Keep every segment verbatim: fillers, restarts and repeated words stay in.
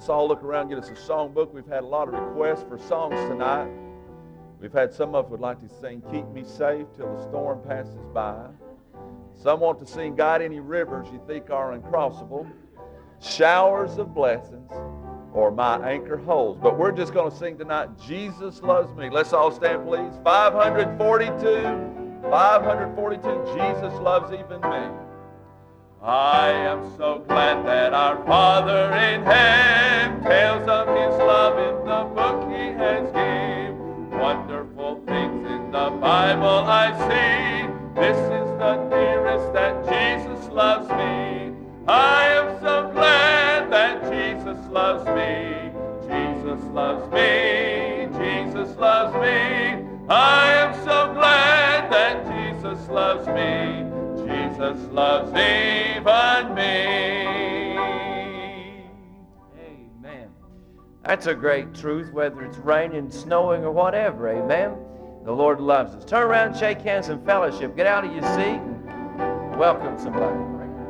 Let's all look around, get us a songbook. We've had a lot of requests for songs tonight. We've had some of us would like to sing Keep Me Safe Till the Storm Passes By. Some want to sing Guide Any Rivers You Think Are Uncrossable, Showers of Blessings, or My Anchor Holds. But we're just going to sing tonight, Jesus Loves Me. Let's all stand, please. five forty-two, five forty-two, Jesus Loves Even Me. I am so glad that our Father in heaven tells of His love in the book He has given. Wonderful things in the Bible I see. This is the nearest that Jesus loves me. I am so glad that Jesus loves me. Jesus loves me. Jesus loves me. I am so glad that Jesus loves me. Jesus loves even me. Amen. That's a great truth, whether it's raining, snowing, or whatever. Amen. The Lord loves us. Turn around, shake hands, and fellowship. Get out of your seat and welcome somebody.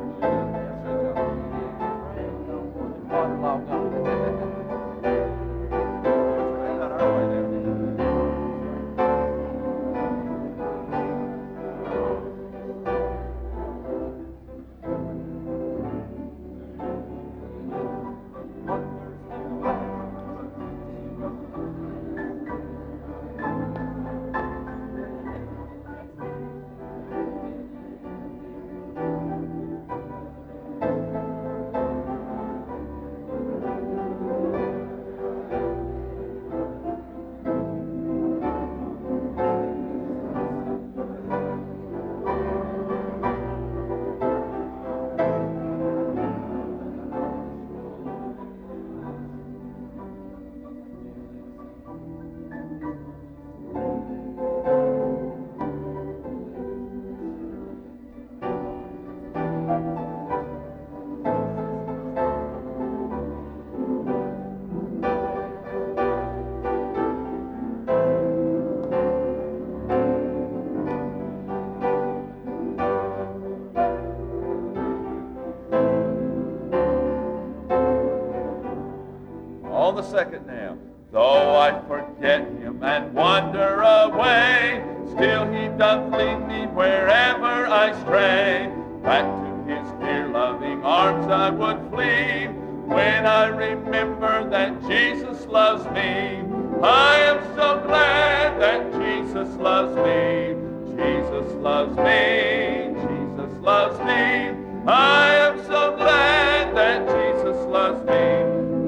The second now. Though I forget Him and wander away, still He doth lead me wherever I stray. Back to His dear loving arms I would flee, when I remember that Jesus loves me. I am so glad that Jesus loves me. Jesus loves me. Jesus loves me. I am so glad that Jesus loves me.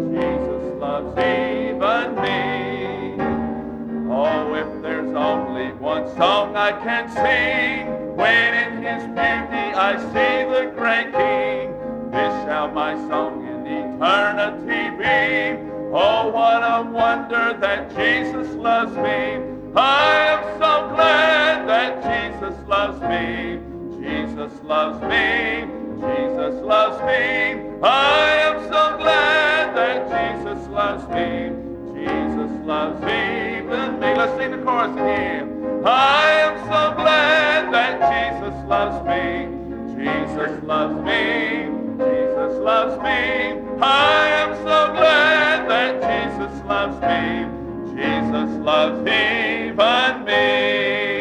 Loves even me. Oh, if there's only one song I can sing, when in His beauty I see the great King, this shall my song in eternity be. Oh, what a wonder that Jesus loves me. I am so glad that Jesus loves me. Jesus loves me. Jesus loves me. I am so glad that Jesus loves me. Jesus loves even me. Let's sing the chorus again. I am so glad that Jesus loves me. Jesus loves me. Jesus loves me. I am so glad that Jesus loves me. Jesus loves even me.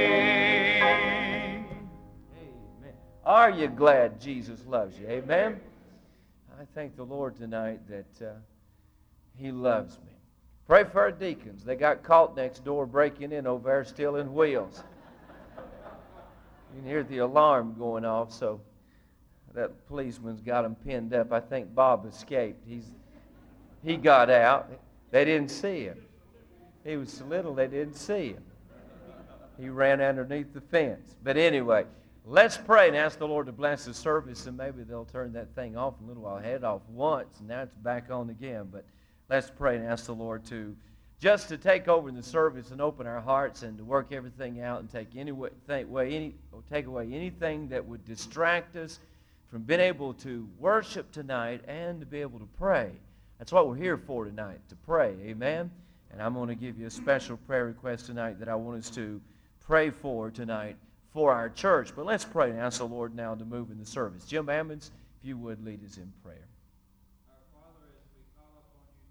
Are you glad Jesus loves you? Amen. I thank the Lord tonight that uh, He loves me. Pray for our deacons. They got caught next door breaking in over there stealing wheels. You can hear the alarm going off, so that policeman's got them pinned up. I think Bob escaped. He's He got out. They didn't see him. He was so little they didn't see him. He ran underneath the fence. But anyway, let's pray and ask the Lord to bless the service, and maybe they'll turn that thing off in a little while. I had it off once, and now it's back on again. But let's pray and ask the Lord to just to take over in the service and open our hearts and to work everything out and take any way, think, way, any, or take away anything that would distract us from being able to worship tonight and to be able to pray. That's what we're here for tonight, to pray. Amen? And I'm going to give you a special prayer request tonight that I want us to pray for tonight for our church. But let's pray and ask the Lord now to move in the service. Jim Ammons, if you would lead us in prayer. Our Father, as we call upon you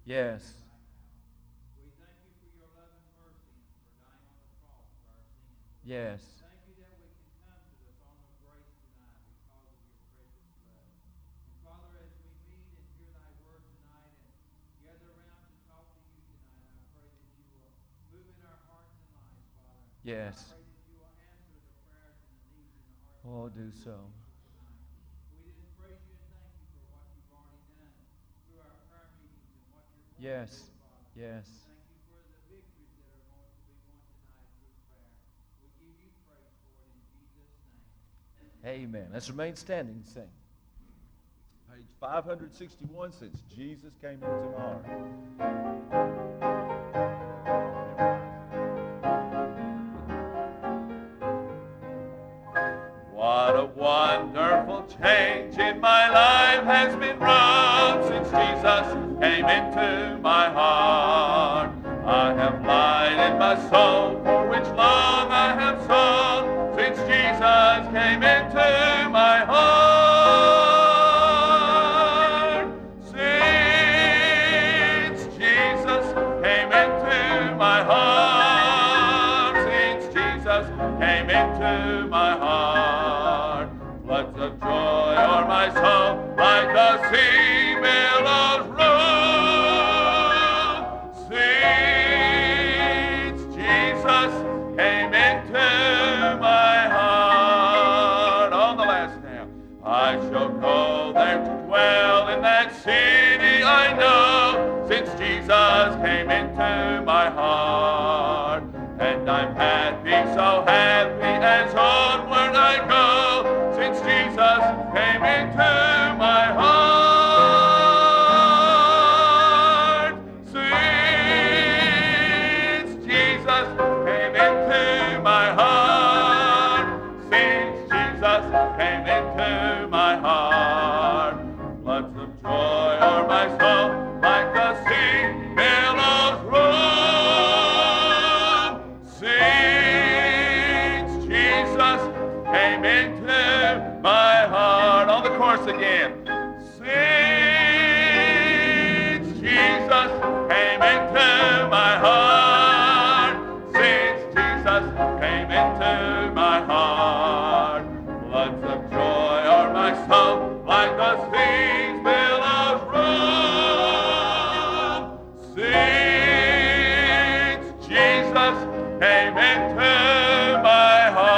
Yes. We thank you for your love and mercy and for dying on the cross for our sins. Yes. Thank you that we can come to the throne of grace tonight because of your precious blood. And Father, as we meet and hear thy word tonight and gather around to talk to you tonight, I pray that you will move in our hearts and lives, Father. Yes. I pray that you will answer the prayers and the needs in the hearts Oh, of do your so. people tonight. We just praise you and thank you for what you've already done through our prayer meetings and what you're going Yes. to do, Father. Yes. Thank you for the victories that are going to be won tonight through prayer. We give you praise for it in Jesus' name. Amen. Let's remain standing and sing. Page five sixty-one, Since Jesus Came Into My Heart. What a wonderful change in my life has been wrought since Jesus came into my heart. I have light in my soul for which long I have sought since Jesus came into my heart. Since Jesus came into my heart, since Jesus came into my heart, floods of joy o'er my soul like the sea billows roll. Since Jesus came into my heart. On the last now, I shall go there to dwell in that city I know, since Jesus came into my heart. And I'm happy, so happy as onward I go, since Jesus came into my heart. Since Jesus came into my heart, since Jesus came into my heart, floods of joy o'er my soul like the sea billows roll. Since Jesus came into my heart. On the chorus again. Since Jesus came into my heart, since Jesus came into my heart, floods of joy o'er my soul like the seas billows roll. Since Jesus came into my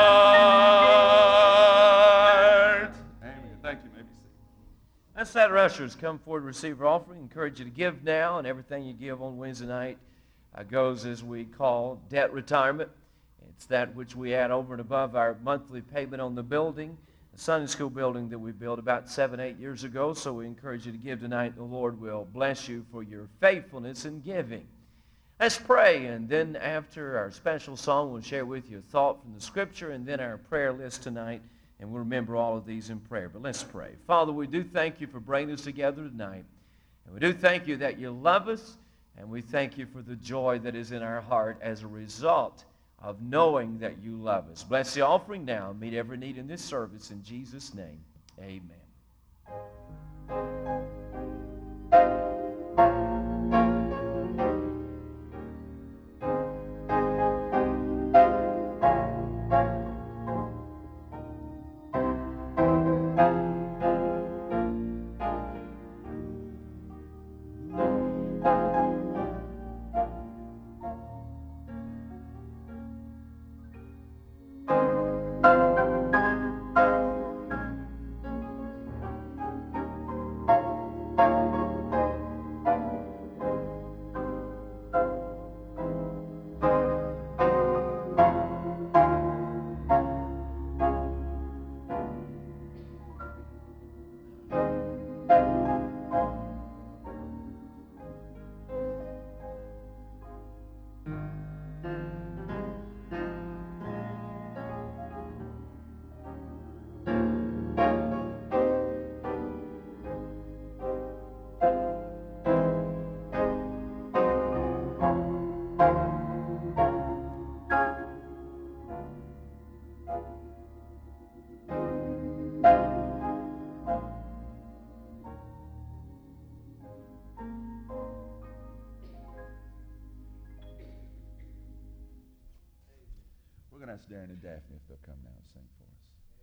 heart. Amen. Thank you. Maybe sing. Let's let our ushers come forward and receive our offering. Encourage you to give now, and everything you give on Wednesday night uh, goes as we call debt retirement. It's that which we add over and above our monthly payment on the building, the Sunday school building that we built about seven, eight years ago. So we encourage you to give tonight. The Lord will bless you for your faithfulness in giving. Let's pray, and then after our special song, we'll share with you a thought from the Scripture, and then our prayer list tonight, and we'll remember all of these in prayer. But let's pray. Father, we do thank you for bringing us together tonight, and we do thank you that you love us, and we thank you for the joy that is in our heart as a result of knowing that you love us. Bless the offering now, and meet every need in this service. In Jesus' name, amen. ask Darren and Daphne if they'll come now and sing for us.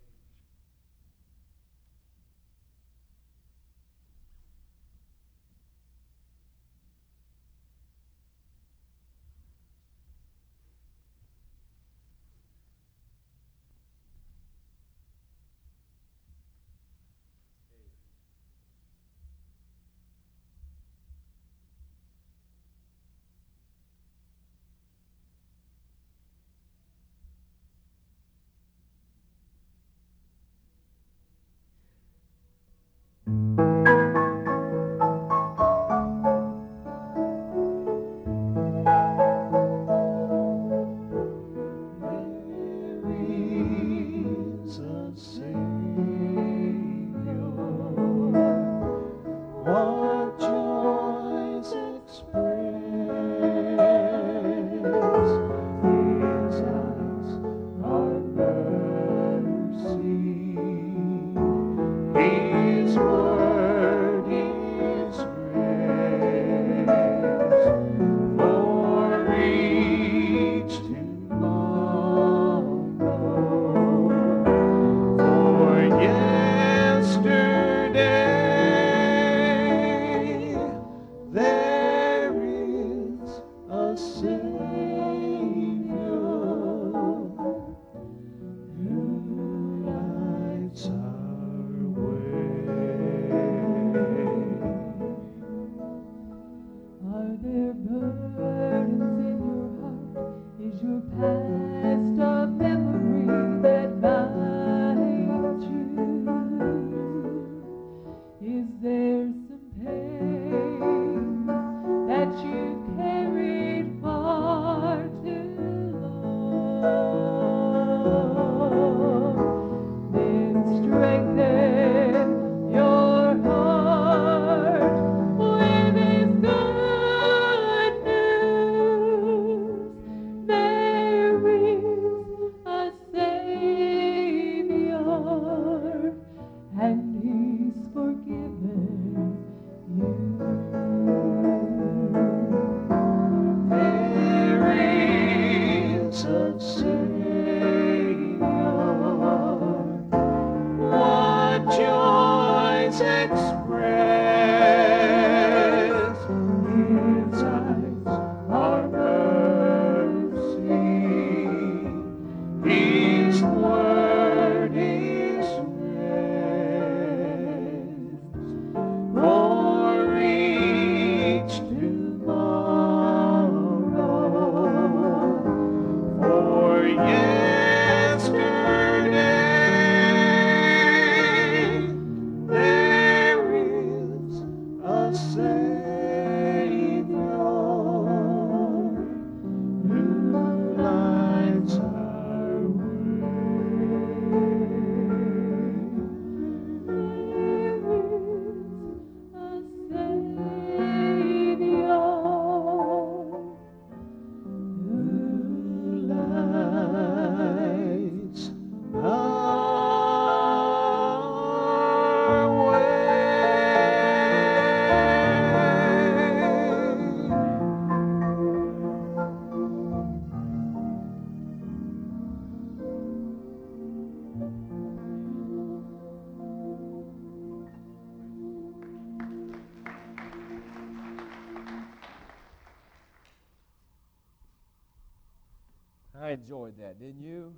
I enjoyed that, didn't you?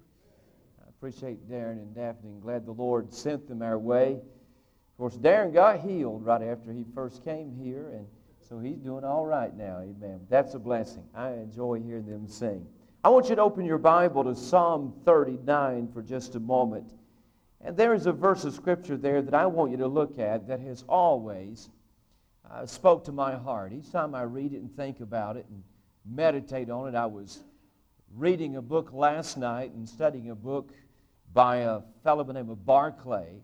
I appreciate Darren and Daphne and glad the Lord sent them our way. Of course, Darren got healed right after he first came here, and so he's doing all right now. Amen. That's a blessing. I enjoy hearing them sing. I want you to open your Bible to Psalm thirty-nine for just a moment. And there is a verse of Scripture there that I want you to look at that has always uh, spoke to my heart. Each time I read it and think about it and meditate on it, I was reading a book last night and studying a book by a fellow by the name of Barclay,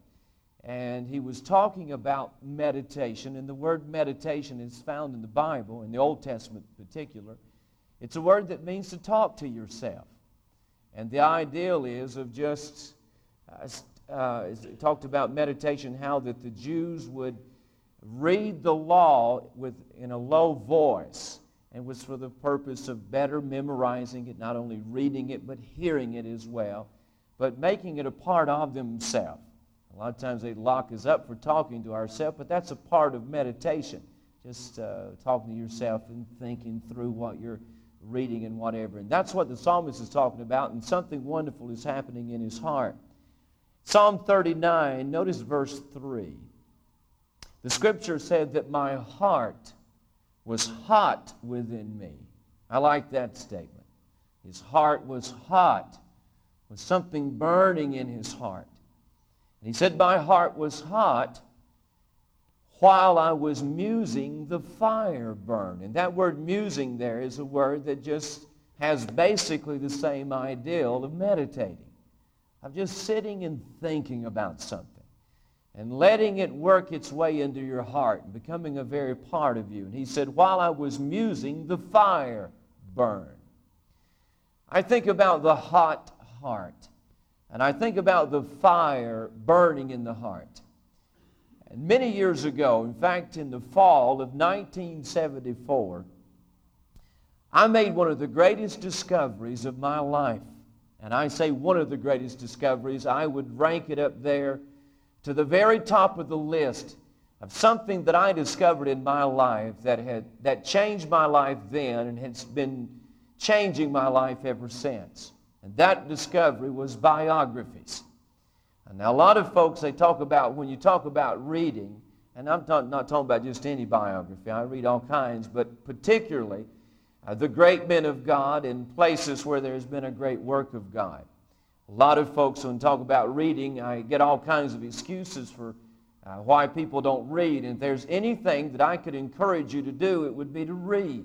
and he was talking about meditation, and the word meditation is found in the Bible, in the Old Testament in particular. It's a word that means to talk to yourself, and the ideal is of just, uh, uh, it talked about meditation, how that the Jews would read the law with in a low voice, and was for the purpose of better memorizing it, not only reading it, but hearing it as well, but making it a part of themselves. A lot of times they lock us up for talking to ourselves, but that's a part of meditation. Just uh, talking to yourself and thinking through what you're reading and whatever. And that's what the psalmist is talking about, and something wonderful is happening in his heart. Psalm thirty-nine, notice verse three. The scripture said that my heart was hot within me. I like that statement. His heart was hot, with something burning in his heart. And he said, my heart was hot while I was musing, the fire burned. And that word musing there is a word that just has basically the same ideal of meditating, of just sitting and thinking about something and letting it work its way into your heart and becoming a very part of you. And he said, while I was musing, the fire burned. I think about the hot heart, and I think about the fire burning in the heart. And many years ago, in fact, in the fall of nineteen seventy-four, I made one of the greatest discoveries of my life. And I say one of the greatest discoveries. I would rank it up there to the very top of the list of something that I discovered in my life that had that changed my life then and has been changing my life ever since. And that discovery was biographies. And now a lot of folks, they talk about, when you talk about reading, and I'm not, not talking about just any biography, I read all kinds, but particularly uh, the great men of God in places where there's been a great work of God. A lot of folks, when talk about reading, I get all kinds of excuses for uh, why people don't read. And if there's anything that I could encourage you to do, it would be to read.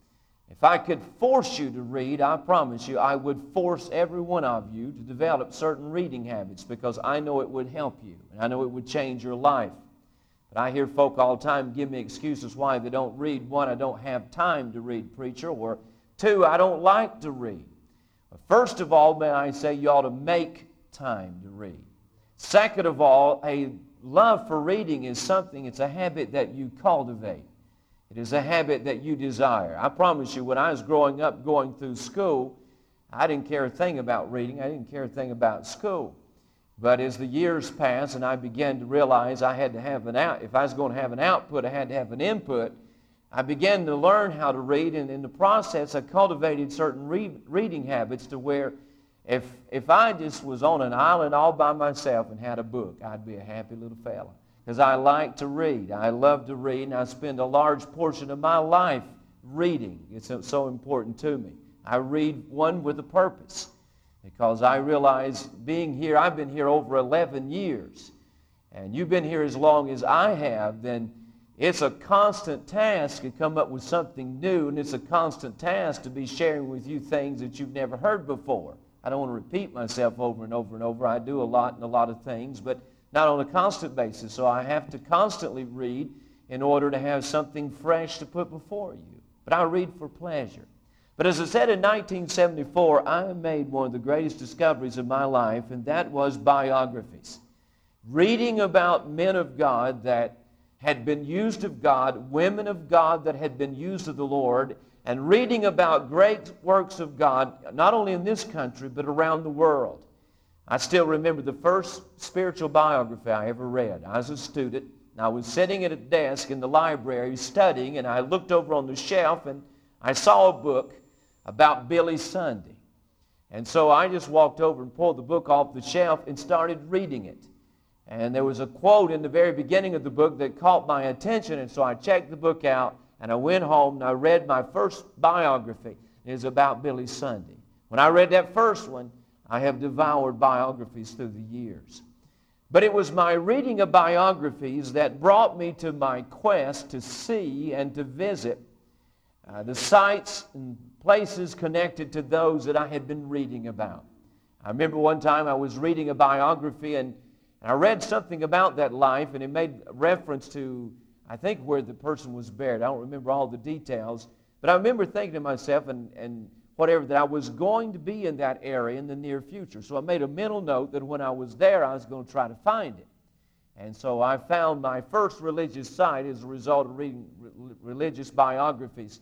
If I could force you to read, I promise you, I would force every one of you to develop certain reading habits, because I know it would help you, and I know it would change your life. But I hear folk all the time give me excuses why they don't read. One, I don't have time to read, preacher, or two, I don't like to read. But first of all, may I say, you ought to make time to read. Second of all, a love for reading is something, it's a habit that you cultivate. It is a habit that you desire. I promise you, when I was growing up, going through school, I didn't care a thing about reading. I didn't care a thing about school. But as the years passed and I began to realize I had to have an out, if I was going to have an output, I had to have an input, I began to learn how to read, and in the process I cultivated certain re- reading habits to where if, if I just was on an island all by myself and had a book, I'd be a happy little fella. Because I like to read. I love to read, and I spend a large portion of my life reading. It's so important to me. I read, one, with a purpose, because I realize being here, I've been here over eleven years, and you've been here as long as I have, then it's a constant task to come up with something new, and it's a constant task to be sharing with you things that you've never heard before. I don't want to repeat myself over and over and over. I do a lot and a lot of things, but not on a constant basis. So I have to constantly read in order to have something fresh to put before you. But I read for pleasure. But as I said, in nineteen seventy-four, I made one of the greatest discoveries of my life, and that was biographies. Reading about men of God that had been used of God, women of God that had been used of the Lord, and reading about great works of God, not only in this country, but around the world. I still remember the first spiritual biography I ever read. I was a student, and I was sitting at a desk in the library studying, and I looked over on the shelf, and I saw a book about Billy Sunday. And so I just walked over and pulled the book off the shelf and started reading it. And there was a quote in the very beginning of the book that caught my attention, and so I checked the book out, and I went home, and I read my first biography. It was about Billy Sunday. When I read that first one, I have devoured biographies through the years. But it was my reading of biographies that brought me to my quest to see and to visit uh, the sites and places connected to those that I had been reading about. I remember one time I was reading a biography, and I read something about that life, and it made reference to, I think, where the person was buried. I don't remember all the details, but I remember thinking to myself, and, and whatever, that I was going to be in that area in the near future. So I made a mental note that when I was there, I was going to try to find it. And so I found my first religious site as a result of reading re- religious biographies.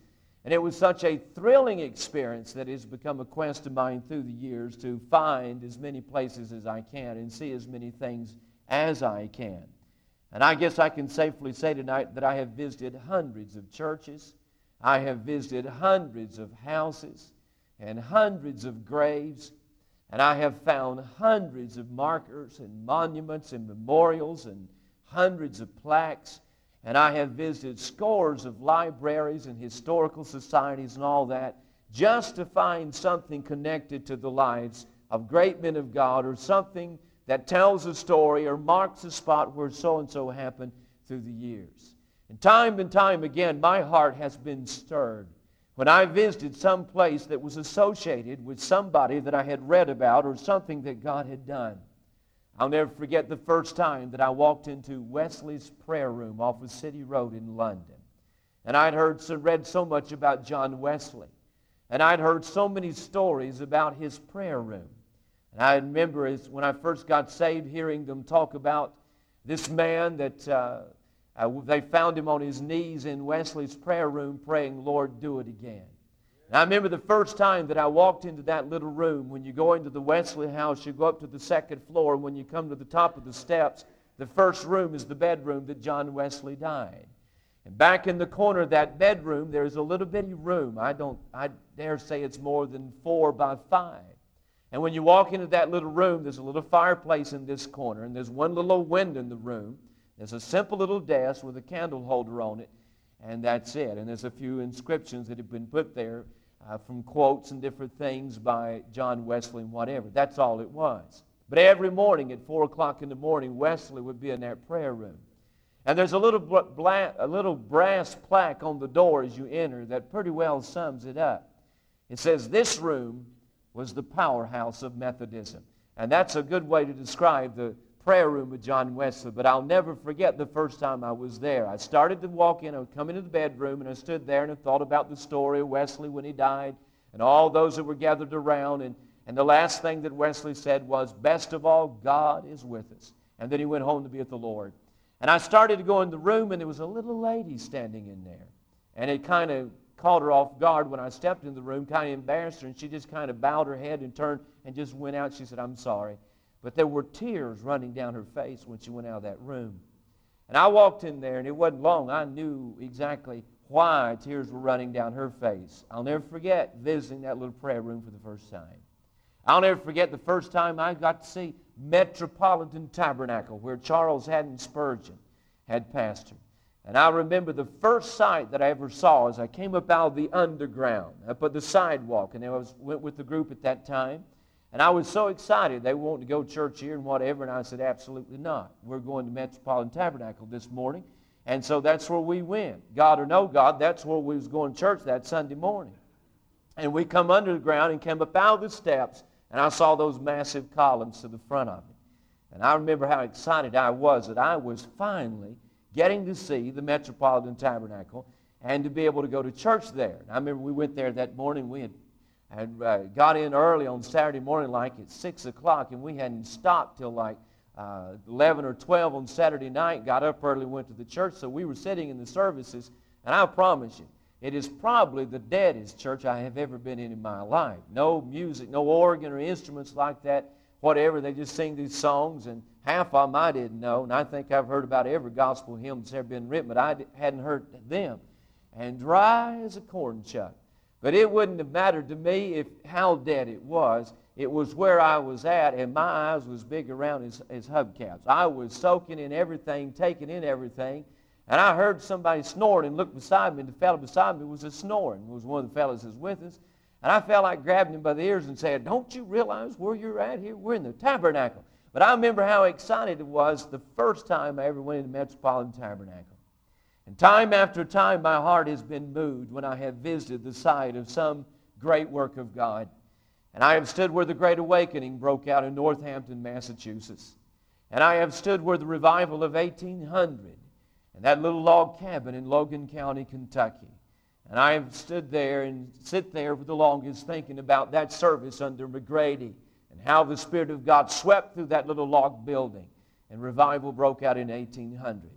And it was such a thrilling experience that it's become a quest of mine through the years to find as many places as I can and see as many things as I can. And I guess I can safely say tonight that I have visited hundreds of churches. I have visited hundreds of houses and hundreds of graves. And I have found hundreds of markers and monuments and memorials and hundreds of plaques. And I have visited scores of libraries and historical societies and all that just to find something connected to the lives of great men of God, or something that tells a story or marks a spot where so-and-so happened through the years. And time and time again, my heart has been stirred when I visited some place that was associated with somebody that I had read about or something that God had done. I'll never forget the first time that I walked into Wesley's prayer room off of City Road in London. And I'd heard so, read so much about John Wesley. And I'd heard so many stories about his prayer room. And I remember as when I first got saved, hearing them talk about this man that uh, uh, they found him on his knees in Wesley's prayer room praying, "Lord, do it again." And I remember the first time that I walked into that little room. When you go into the Wesley house, you go up to the second floor. When you come to the top of the steps, the first room is the bedroom that John Wesley died. And back in the corner of that bedroom, there's a little bitty room. I don't, I dare say it's more than four by five. And when you walk into that little room, there's a little fireplace in this corner, and there's one little old window in the room. There's a simple little desk with a candle holder on it, and that's it. And there's a few inscriptions that have been put there uh, from quotes and different things by John Wesley and whatever. That's all it was. But every morning at four o'clock in the morning, Wesley would be in that prayer room. And there's a little, bla- a little brass plaque on the door as you enter that pretty well sums it up. It says, "This room was the powerhouse of Methodism." And that's a good way to describe the prayer room of John Wesley. But I'll never forget the first time I was there. I started to walk in, I would come into the bedroom, and I stood there and I thought about the story of Wesley when he died and all those that were gathered around. And, and the last thing that Wesley said was, "Best of all, God is with us." And then he went home to be with the Lord. And I started to go in the room, and there was a little lady standing in there. And it kind of caught her off guard when I stepped in the room, kind of embarrassed her, and she just kind of bowed her head and turned and just went out. She said, "I'm sorry." But there were tears running down her face when she went out of that room. And I walked in there, and it wasn't long. I knew exactly why tears were running down her face. I'll never forget visiting that little prayer room for the first time. I'll never forget the first time I got to see Metropolitan Tabernacle, where Charles Haddon Spurgeon had pastored. And I remember the first sight that I ever saw as I came up out of the underground, up at the sidewalk, and I was, went with the group at that time. And I was so excited. They wanted to go to church here and whatever, and I said, "Absolutely not. We're going to Metropolitan Tabernacle this morning." And so that's where we went. God or no God, that's where we was going to church that Sunday morning. And we come under the ground and came up out of the steps, and I saw those massive columns to the front of it. And I remember how excited I was that I was finally getting to see the Metropolitan Tabernacle and to be able to go to church there. And I remember we went there that morning. We had, had uh, got in early on Saturday morning, like at six o'clock, and we hadn't stopped till like uh, eleven or twelve on Saturday night. Got up early, went to the church. So we were sitting in the services, and I promise you, it is probably the deadest church I have ever been in in my life. No music, no organ or instruments like that, whatever. They just sing these songs, and half of them I didn't know. And I think I've heard about every gospel hymn that's ever been written, but I hadn't heard them. And dry as a corn chuck. But it wouldn't have mattered to me if how dead it was. It was where I was at, and my eyes was big around as, as hubcaps. I was soaking in everything, taking in everything. And I heard somebody snoring and looked beside me, and the fellow beside me was a snoring. It was one of the fellows that was with us. And I felt like grabbing him by the ears and saying, "Don't you realize where you're at here? We're in the tabernacle." But I remember how excited it was the first time I ever went into the Metropolitan Tabernacle. And time after time, my heart has been moved when I have visited the site of some great work of God. And I have stood where the Great Awakening broke out in Northampton, Massachusetts. And I have stood where the revival of eighteen hundred, and that little log cabin in Logan County, Kentucky. And I have stood there and sit there for the longest thinking about that service under McGrady and how the Spirit of God swept through that little log building and revival broke out in eighteen hundred.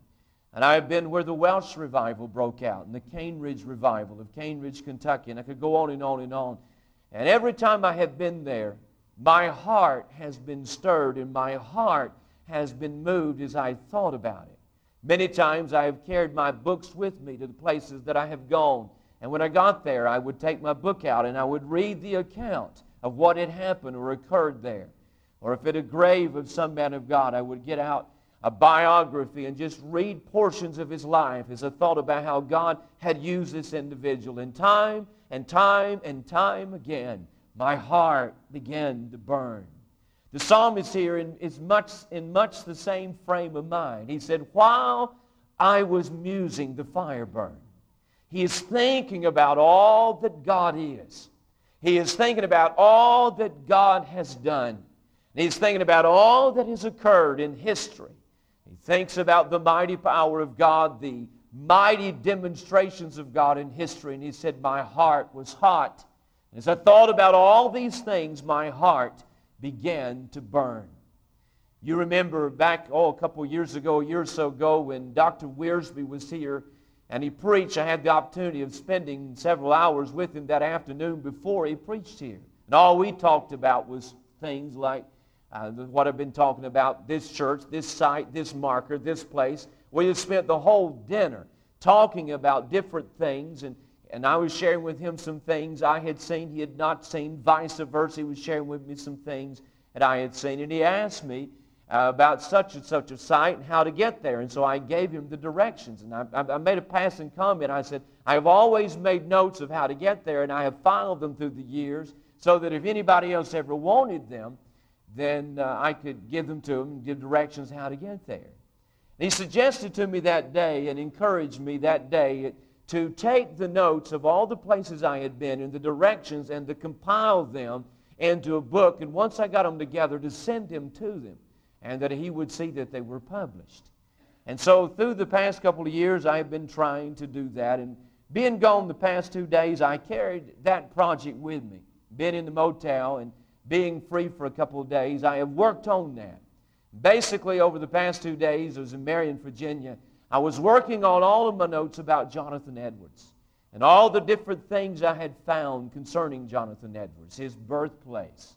And I have been where the Welsh revival broke out and the Cane Ridge revival of Cane Ridge, Kentucky. And I could go on and on and on. And every time I have been there, my heart has been stirred and my heart has been moved as I thought about it. Many times I have carried my books with me to the places that I have gone. And when I got there, I would take my book out and I would read the account of what had happened or occurred there. Or if at a grave of some man of God, I would get out a biography and just read portions of his life as I thought about how God had used this individual. And time and time and time again, my heart began to burn. The psalmist here in, is much, in much the same frame of mind. He said, while I was musing, the fire burned. He is thinking about all that God is. He is thinking about all that God has done. And he's thinking about all that has occurred in history. He thinks about the mighty power of God, the mighty demonstrations of God in history. And he said, my heart was hot. And as I thought about all these things, my heart began to burn. You remember back, oh, a couple of years ago, a year or so ago, when Doctor Wiersbe was here and he preached. I had the opportunity of spending several hours with him that afternoon before he preached here. And all we talked about was things like uh, what I've been talking about, this church, this site, this marker, this place. We just spent the whole dinner talking about different things, and, and I was sharing with him some things I had seen he had not seen, vice versa. He was sharing with me some things that I had seen, and he asked me Uh, about such and such a site and how to get there. And so I gave him the directions. And I, I made a passing comment. I said, I have always made notes of how to get there, and I have filed them through the years so that if anybody else ever wanted them, then uh, I could give them to them and give directions how to get there. And he suggested to me that day and encouraged me that day to take the notes of all the places I had been and the directions and to compile them into a book. And once I got them together, to send them to them, and that he would see that they were published. And so through the past couple of years, I have been trying to do that. And being gone the past two days, I carried that project with me. Been in the motel and being free for a couple of days, I have worked on that. Basically, over the past two days, I was in Marion, Virginia. I was working on all of my notes about Jonathan Edwards and all the different things I had found concerning Jonathan Edwards, his birthplace,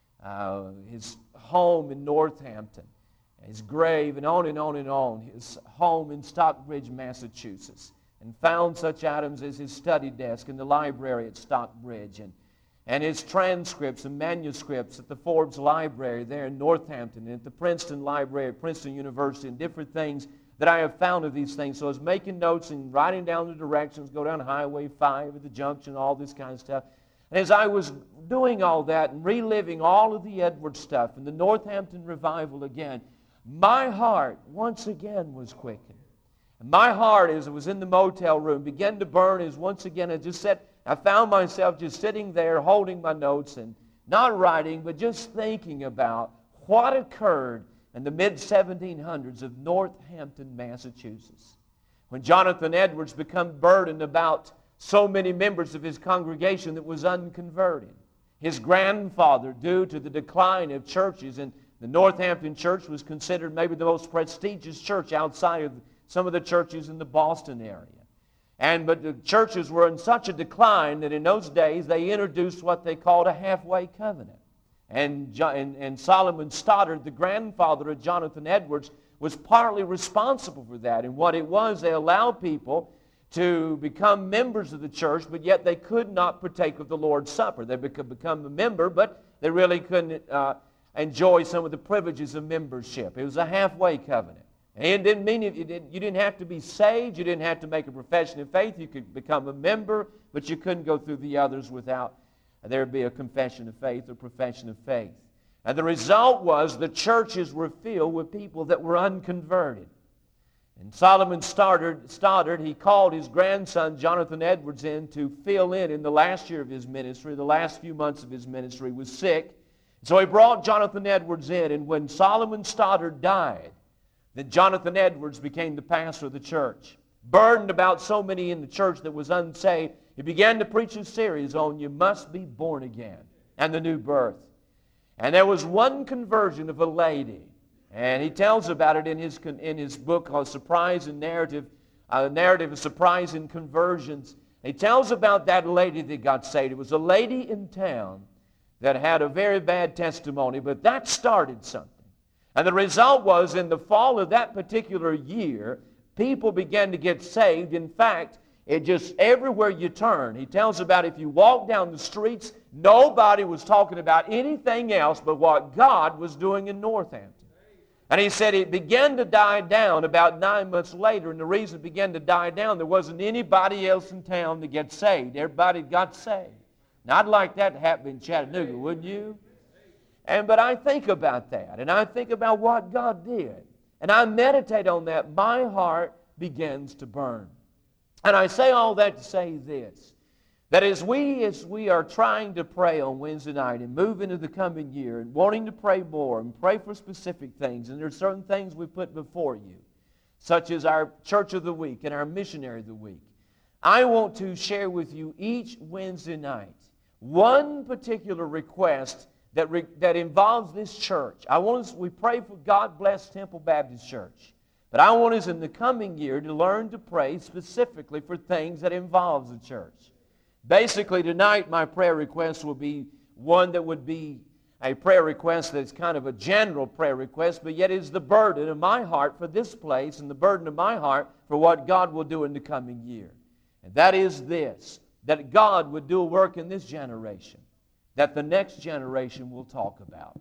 Uh, his home in Northampton, his grave, and on and on and on, his home in Stockbridge, Massachusetts, and found such items as his study desk in the library at Stockbridge, and, and his transcripts and manuscripts at the Forbes Library there in Northampton, and at the Princeton Library at Princeton University, and different things that I have found of these things. So I was making notes and writing down the directions, go down Highway five at the junction, all this kind of stuff. And as I was doing all that and reliving all of the Edwards stuff and the Northampton revival again, my heart once again was quickened. And my heart, as I was in the motel room, began to burn as once again I just sat, I found myself just sitting there holding my notes and not writing, but just thinking about what occurred in the mid seventeen hundreds of Northampton, Massachusetts, when Jonathan Edwards became burdened about so many members of his congregation that was unconverted. His grandfather, due to the decline of churches, and the Northampton church was considered maybe the most prestigious church outside of some of the churches in the Boston area. And but the churches were in such a decline that in those days they introduced what they called a halfway covenant. And, and, and Solomon Stoddard, the grandfather of Jonathan Edwards, was partly responsible for that. And what it was, they allowed people to become members of the church, but yet they could not partake of the Lord's Supper. They could become a member, but they really couldn't uh, enjoy some of the privileges of membership. It was a halfway covenant. And it didn't mean it, you, didn't, you didn't have to be saved. You didn't have to make a profession of faith. You could become a member, but you couldn't go through the others without there be a confession of faith or profession of faith. And the result was the churches were filled with people that were unconverted. And Solomon Stoddard, Stoddard, he called his grandson Jonathan Edwards in to fill in in the last year of his ministry. The last few months of his ministry was sick. So he brought Jonathan Edwards in, and when Solomon Stoddard died, then Jonathan Edwards became the pastor of the church. Burdened about so many in the church that was unsaved, he began to preach a series on You Must Be Born Again and the New Birth. And there was one conversion of a lady. And he tells about it in his, in his book called Surprise and Narrative, uh, Narrative of Surprise and Conversions. He tells about that lady that got saved. It was a lady in town that had a very bad testimony, but that started something. And the result was, in the fall of that particular year, people began to get saved. In fact, it just, everywhere you turn, he tells about if you walk down the streets, nobody was talking about anything else but what God was doing in Northampton. And he said it began to die down about nine months later, and the reason it began to die down, there wasn't anybody else in town to get saved. Everybody got saved. Now, I'd like that to happen in Chattanooga, wouldn't you? And but I think about that, and I think about what God did, and I meditate on that. My heart begins to burn. And I say all that to say this, that as we, as we are trying to pray on Wednesday night and move into the coming year and wanting to pray more and pray for specific things, and there are certain things we put before you, such as our Church of the Week and our Missionary of the Week, I want to share with you each Wednesday night one particular request that, re, that involves this church. I want us, we pray for God bless Temple Baptist Church. But I want us in the coming year to learn to pray specifically for things that involves the church. Basically, tonight my prayer request will be one that would be a prayer request that's kind of a general prayer request, but yet is the burden of my heart for this place and the burden of my heart for what God will do in the coming year. And that is this, that God would do a work in this generation that the next generation will talk about.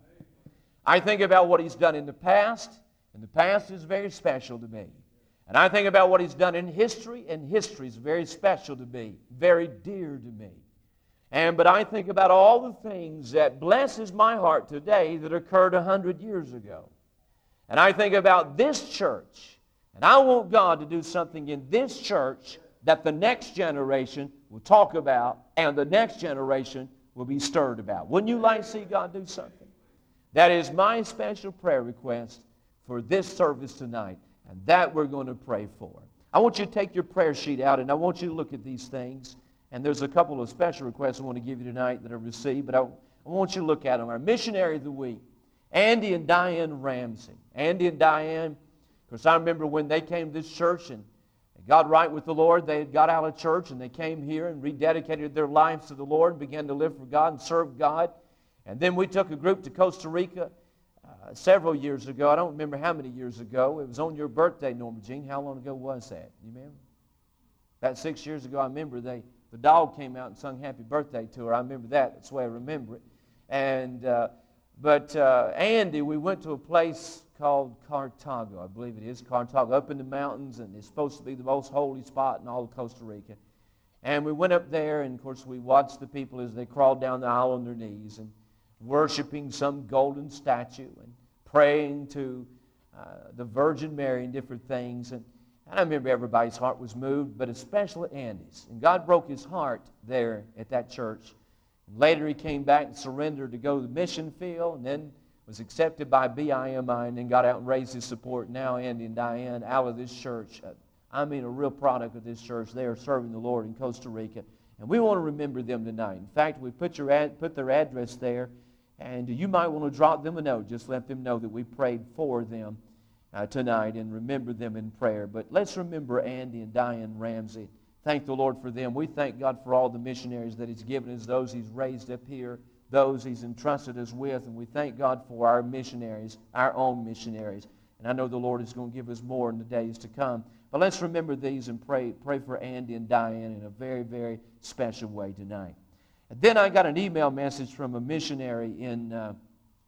I think about what He's done in the past, and the past is very special to me. And I think about what He's done in history, and history is very special to me, very dear to me. And but I think about all the things that blesses my heart today that occurred a hundred years ago. And I think about this church, and I want God to do something in this church that the next generation will talk about, and the next generation will be stirred about. Wouldn't you like to see God do something? That is my special prayer request for this service tonight, and that we're going to pray for. I want you to take your prayer sheet out, and I want you to look at these things. And there's a couple of special requests I want to give you tonight that I received, but I, I want you to look at them. Our Missionary of the Week, Andy and Diane Ramsey. Andy and Diane, of course, I remember when they came to this church and they got right with the Lord. They had got out of church, and they came here and rededicated their lives to the Lord and began to live for God and serve God. And then we took a group to Costa Rica Uh, several years ago. I don't remember how many years ago. It was on your birthday, Norma Jean. How long ago was that? You remember? About six years ago, I remember they, the dog came out and sung happy birthday to her. I remember that. That's the way I remember it. And, uh, but uh, Andy, we went to a place called Cartago. I believe it is Cartago, up in the mountains, and it's supposed to be the most holy spot in all of Costa Rica. And we went up there, and of course we watched the people as they crawled down the aisle on their knees and worshiping some golden statue and praying to uh, the Virgin Mary and different things. And, and I remember everybody's heart was moved, but especially Andy's. And God broke his heart there at that church. And later he came back and surrendered to go to the mission field, and then was accepted by B I M I, and then got out and raised his support. Now Andy and Diane out of this church. Uh, I mean a real product of this church. They are serving the Lord in Costa Rica. And we want to remember them tonight. In fact, we put, your ad, put their address there. And you might want to drop them a note. Just let them know that we prayed for them uh, tonight and remember them in prayer. But let's remember Andy and Diane Ramsey. Thank the Lord for them. We thank God for all the missionaries that He's given us, those He's raised up here, those He's entrusted us with. And we thank God for our missionaries, our own missionaries. And I know the Lord is going to give us more in the days to come. But let's remember these and pray, pray for Andy and Diane in a very, very special way tonight. And then I got an email message from a missionary in, uh,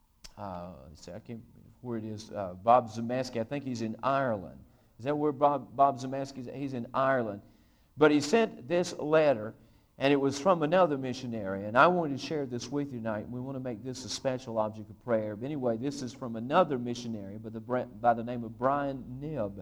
uh, let's see, I can't remember where it is, uh, Bob Zemeski. I think he's in Ireland. Is that where Bob, Bob Zemeski is? He's in Ireland. But he sent this letter, and it was from another missionary. And I wanted to share this with you tonight. We want to make this a special object of prayer. But anyway, this is from another missionary by the, by the name of Brian Nibb.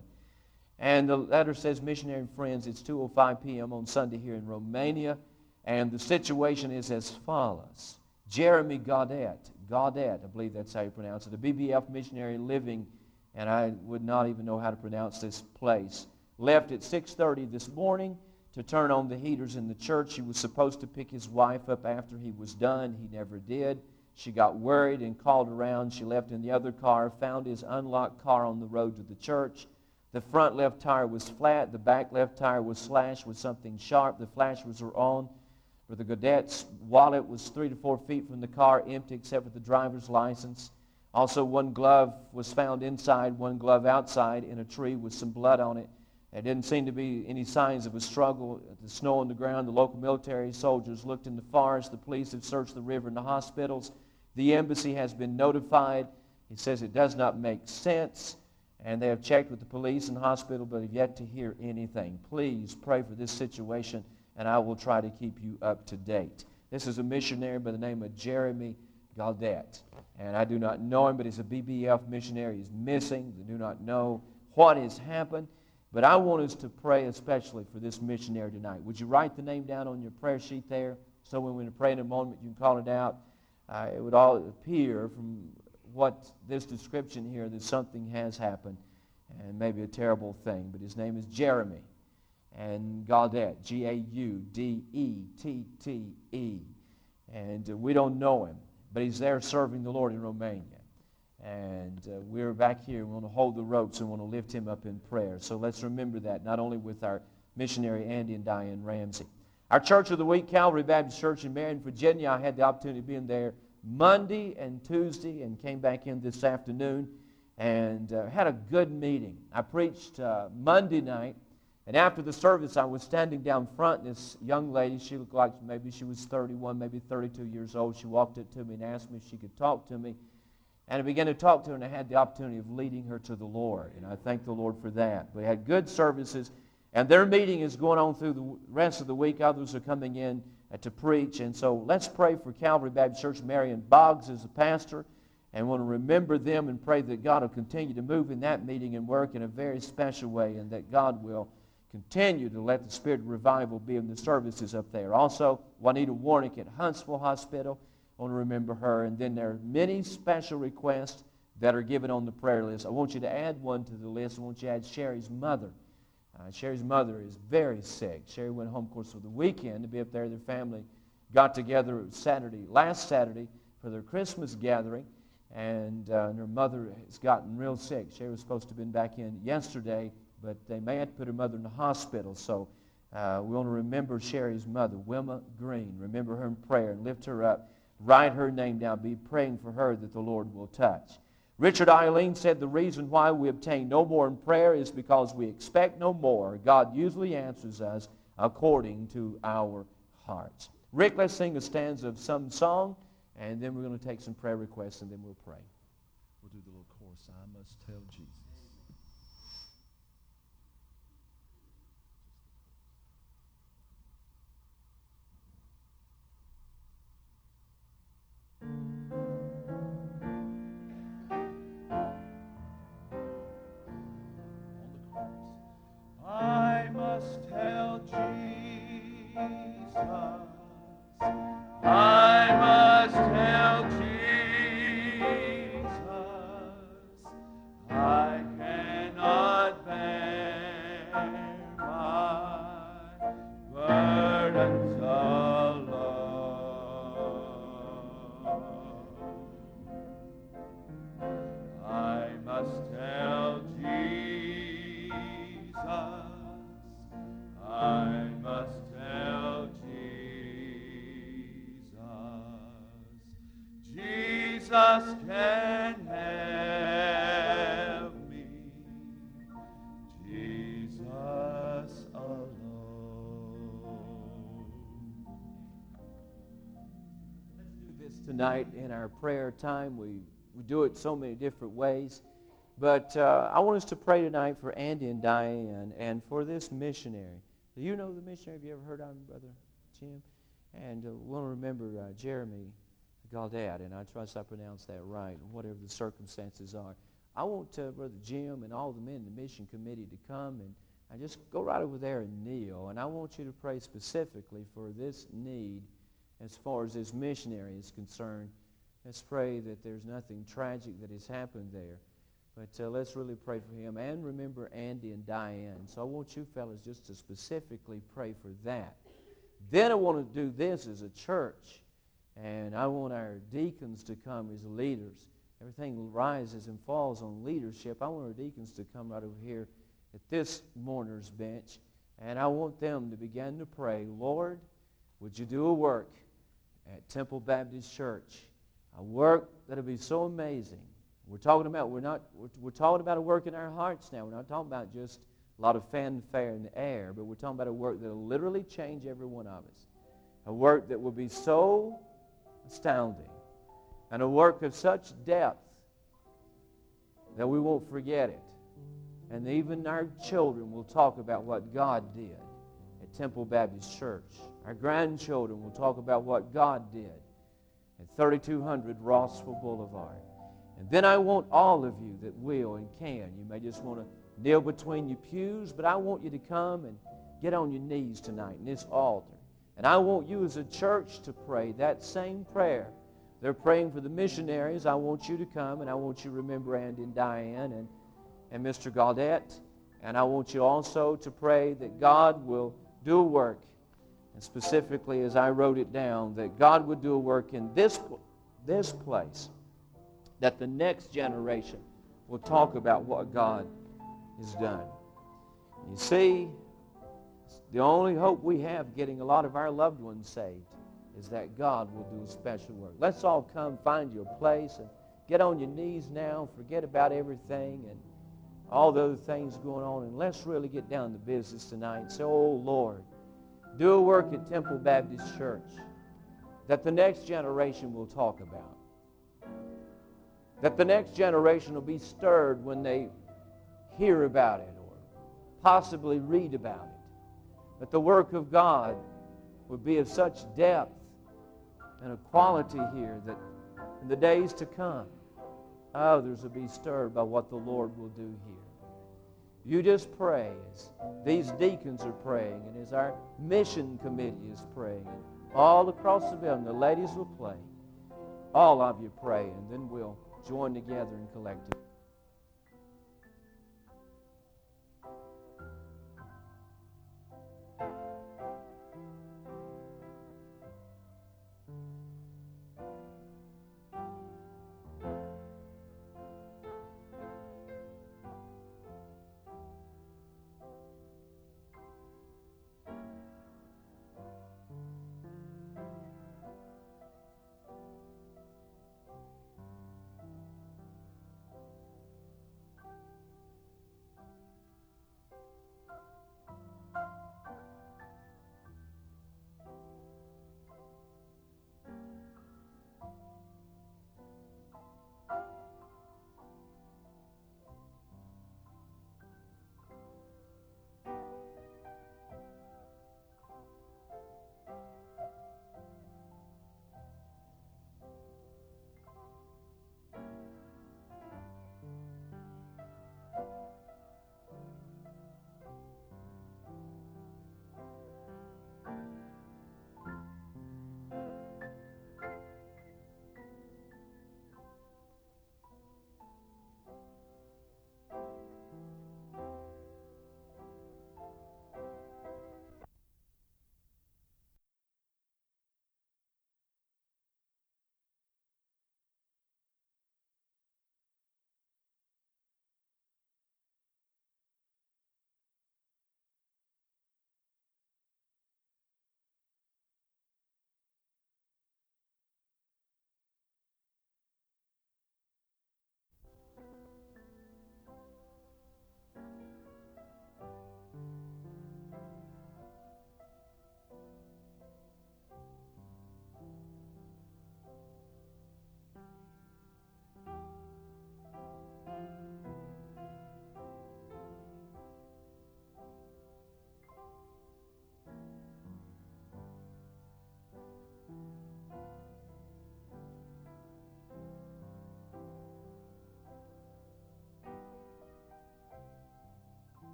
And the letter says, Missionary friends, it's two oh five p.m. on Sunday here in Romania. And the situation is as follows. Jeremy Gaudet, Gaudet, I believe that's how you pronounce it, a B B F missionary living, and I would not even know how to pronounce this place, left at six thirty this morning to turn on the heaters in the church. He was supposed to pick his wife up after he was done. He never did. She got worried and called around. She left in the other car, found his unlocked car on the road to the church. The front left tire was flat. The back left tire was slashed with something sharp. The flashers were on. Brother Gaudette's wallet was three to four feet from the car, empty except for the driver's license. Also, one glove was found inside, one glove outside in a tree with some blood on it. There didn't seem to be any signs of a struggle. The snow on the ground, the local military soldiers looked in the forest. The police have searched the river and the hospitals. The embassy has been notified. He says it does not make sense. And they have checked with the police and hospital, but have yet to hear anything. Please pray for this situation, and I will try to keep you up to date. This is a missionary by the name of Jeremy Gaudette. And I do not know him, but he's a B B F missionary. He's missing. I do not know what has happened. But I want us to pray especially for this missionary tonight. Would you write the name down on your prayer sheet there? So when we pray in a moment, you can call it out. Uh, it would all appear from what this description here that something has happened, and maybe a terrible thing. But his name is Jeremy and Gaudette, G A U D E T T E. And uh, we don't know him, but he's there serving the Lord in Romania. And uh, we're back here. We want to hold the ropes and want to lift him up in prayer. So let's remember that, not only with our missionary Andy and Diane Ramsey. Our Church of the Week, Calvary Baptist Church in Marion, Virginia, I had the opportunity of being there Monday and Tuesday and came back in this afternoon and uh, had a good meeting. I preached uh, Monday night, and after the service I was standing down front, and this young lady, she looked like maybe she was thirty-one, maybe thirty-two years old. She walked up to me and asked me if she could talk to me. And I began to talk to her, and I had the opportunity of leading her to the Lord. And I thank the Lord for that. We had good services, and their meeting is going on through the rest of the week. Others are coming in uh, to preach. And so let's pray for Calvary Baptist Church. Marion Boggs is the pastor, and want to remember them and pray that God will continue to move in that meeting and work in a very special way, and that God will continue to let the spirit of revival be in the services up there. Also, Juanita Warnick at Huntsville Hospital. I want to remember her. And then there are many special requests that are given on the prayer list. I want you to add one to the list. I want you to add Sherry's mother. Uh, Sherry's mother is very sick. Sherry went home, of course, for the weekend to be up there. Their family got together Saturday, last Saturday, for their Christmas gathering. And, uh, and her mother has gotten real sick. Sherry was supposed to have been back in yesterday, but they may have to put her mother in the hospital. So uh, we want to remember Sherry's mother, Wilma Green. Remember her in prayer and lift her up. Write her name down. Be praying for her that the Lord will touch. Richard Eileen said the reason why we obtain no more in prayer is because we expect no more. God usually answers us according to our hearts. Rick, let's sing a stanza of some song, and then we're going to take some prayer requests, and then we'll pray. We'll do the little chorus. I must tell Jesus. I must tell Jesus. I must tell Jesus. I cannot bear my burdens alone. I must tell Jesus. I must tell Jesus. Jesus can help me. Jesus alone. Let's do this tonight in our prayer time. We, we do it so many different ways. But uh, I want us to pray tonight for Andy and Diane and for this missionary. Do you know the missionary? Have you ever heard of him, Brother Jim? And uh, we want to remember uh, Jeremy Gaudette, and I trust I pronounced that right, whatever the circumstances are. I want uh, Brother Jim and all the men in the mission committee to come and, and just go right over there and kneel. And I want you to pray specifically for this need as far as this missionary is concerned. Let's pray that there's nothing tragic that has happened there. But uh, let's really pray for him. And remember Andy and Diane. So I want you fellas just to specifically pray for that. Then I want to do this as a church. And I want our deacons to come as leaders. Everything rises and falls on leadership. I want our deacons to come right over here at this mourner's bench. And I want them to begin to pray, Lord, would you do a work at Temple Baptist Church? A work that will be so amazing. We're talking about, we're not, we're, we're talking about a work in our hearts now. We're not talking about just a lot of fanfare in the air, but we're talking about a work that will literally change every one of us. A work that will be so astounding, and a work of such depth that we won't forget it. And even our children will talk about what God did at Temple Baptist Church. Our grandchildren will talk about what God did at thirty-two hundred Rossville Boulevard. And then I want all of you that will and can. You may just want to kneel between your pews, but I want you to come and get on your knees tonight in this altar. And I want you as a church to pray that same prayer. They're praying for the missionaries. I want you to come, and I want you to remember Andy and Diane and, and Mister Gaudette. And I want you also to pray that God will do a work, and specifically as I wrote it down, that God would do a work in this, this place, that the next generation will talk about what God has done. You see, the only hope we have getting a lot of our loved ones saved is that God will do a special work. Let's all come find your place and get on your knees now. Forget about everything and all the other things going on, and let's really get down to business tonight and say, oh, Lord, do a work at Temple Baptist Church that the next generation will talk about. That the next generation will be stirred when they hear about it or possibly read about it. That the work of God would be of such depth and a quality here that in the days to come, others will be stirred by what the Lord will do here. You just pray as these deacons are praying and as our mission committee is praying. And all across the building, the ladies will play. All of you pray, and then we'll join together in collective